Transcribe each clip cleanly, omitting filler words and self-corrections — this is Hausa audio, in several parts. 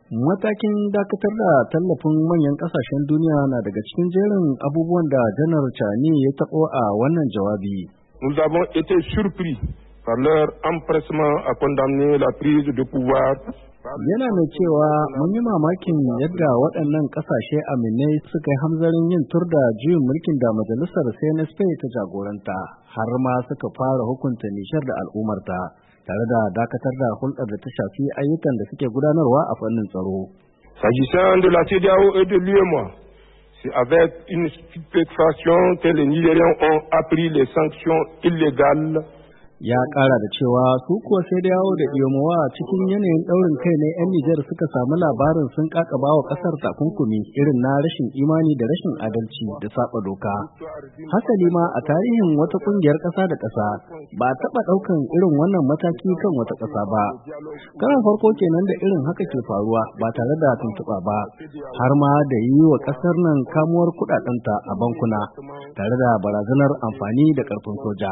Matakin dakatar da tallafin manyan ƙasashen duniya na daga cikin jerin abubuwan da Janar Chani ya taɓo a wannan jawabi. Nous avons été surpris par leur empressement à condamner la prise de pouvoir. Yana mai cewa mun yi mamakin yadda waɗannan ƙasashe aminai suka yi hamzarin yin tur da juyin mulkin da majalisar CNSP ta jagoranta, har ma suka fara hukunta Nishar da al'ummarta, tare da dakatar da hulɗar da ta shafi ayyukan da suke gudanarwa a fannin tsaro. S'agissant de la CEDEAO et de l'UEMOA, c'est avec une stupéfaction que les Nigériens ont appris les sanctions illégales. Ya ƙara da cewa su kuwa sai da yawo da iyomowa cikin yanayin ɗaurin kai ne 'yan Nijar suka samu labarin sun ƙaƙaba wa ƙasar takunkumi irin na rashin imani da rashin adalci da saba doka. Hasali ma a tarihin wata ƙungiyar ƙasa da ƙasa ba a taɓa ɗaukan irin wannan mataki kan wata ƙasa ba. Karan farko kenan da irin haka ke faruwa ba tare da tuntuɓa ba, har ma da yi wa ƙasar nan kamuwar kuɗaɗenta a bankuna tare da barazanar amfani da ƙarfin soja.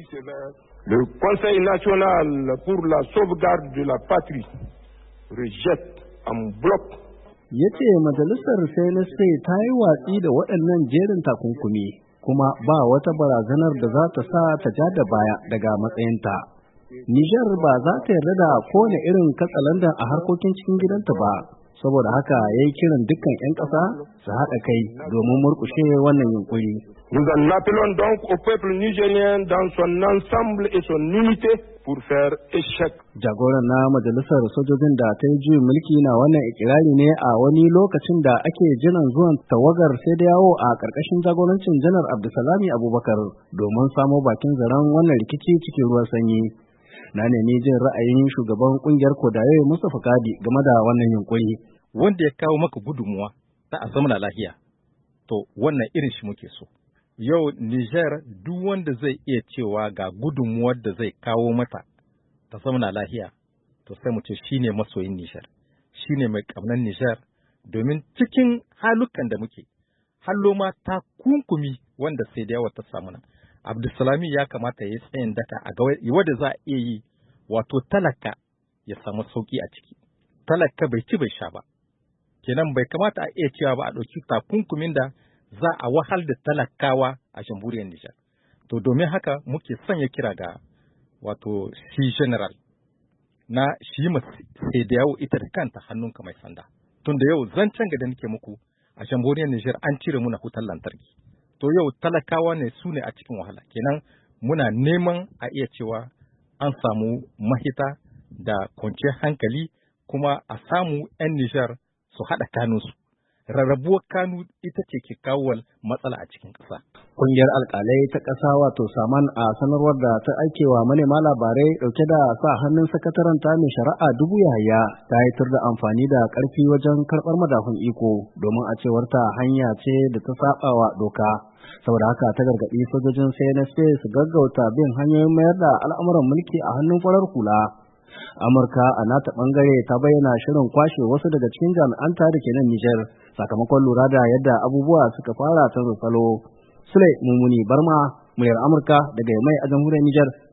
Le Conseil national pour la sauvegarde de la patrie rejette en bloc. Ya ce majalisar CNSP ta yi watsi da waɗannan jerin takunkumi kuma ba wata barazanar da za ta sa ta ja da baya daga matsayinta. Nijar ba za ta yarda da kowane irin katsalandan a harkokin cikin gidanta ba, saboda haka ya yi kiran dukkan 'yan ƙasa su haɗa kai domin murƙushe wannan yunkuri. Nous en appelons donc au peuple nigérien dans son ensemble et son unité pour faire échec. Jagoran na majalisar sojojin da ta yi juyin mulki na wannan ikirari ne a wani lokacin da ake jiran zuwan tawagar sai da yawo a ƙarƙashin jagorancin Janar Abdulsalami Abubakar domin samo bakin zaren wannan rikici cikin ruwan sanyi. Na nemi jin ra'ayin shugaban kungiyar Kodaye Mustapha Kadi game da wannan yunkuri. Wanda ya kawo maka gudunmuwa ta a zamana lahiya, to wannan irin shi muke so. Yau Niger duk wanda zai iya cewa ga gudunmuwar da zai kawo mata ta zamana lahiya, to sai mu ce shine masoyin Niger, shine mai ƙaunar Niger, domin cikin halukan da muke, hallo ma ta kunkumi wanda sai da yawa ta samu na. Abdulsalami ya kamata ya yi tsayin daka a ga wadda za a iya yi, wato talaka ya samu sauki a ciki. Talaka bai ci bai sha ba. Kenan bai kamata a iya cewa ba a ɗauki takunkumin da za a wahal da talakawa a jamhuriyar Nijar. To domin haka muke sanya kira ga wato shi general na shi sai da yawo ita da kanta hannunka mai sanda. Tun da yau zancen ga da nake muku a jamhuriyar Nijar an cire muna hutar lantarki. To yau talakawa ne su ne a cikin wahala. Kenan muna neman a iya cewa an samu mahita da kwanciyar hankali kuma a samu 'yan Nijar su haɗa kanunsu. Rarrabuwar kanu ita ce ke kawo matsala a cikin ƙasa. Ƙungiyar alƙalai ta ƙasa wato Saman a sanarwar da ta aikewa manema labarai ɗauke da sa hannun sakataren ta mai shari'a Dubu Yahaya ta yi tur da amfani da ƙarfi wajen karɓar madafun iko domin a cewar ta hanya ce da ta saɓa wa doka. Saboda haka ta gargaɗi sojojin CNSP su gaggauta bin hanyoyin mayar da al'amuran mulki a hannun farar hula. Amurka a nata bangare ta bayyana shirin kwashe wasu daga cikin jami'anta da ke nan Nijar sakamakon lura da yadda abubuwa suka fara canza salo. Sule Mumuni Barma, muryar Amurka daga Yamai a jamhuriyar Nijar.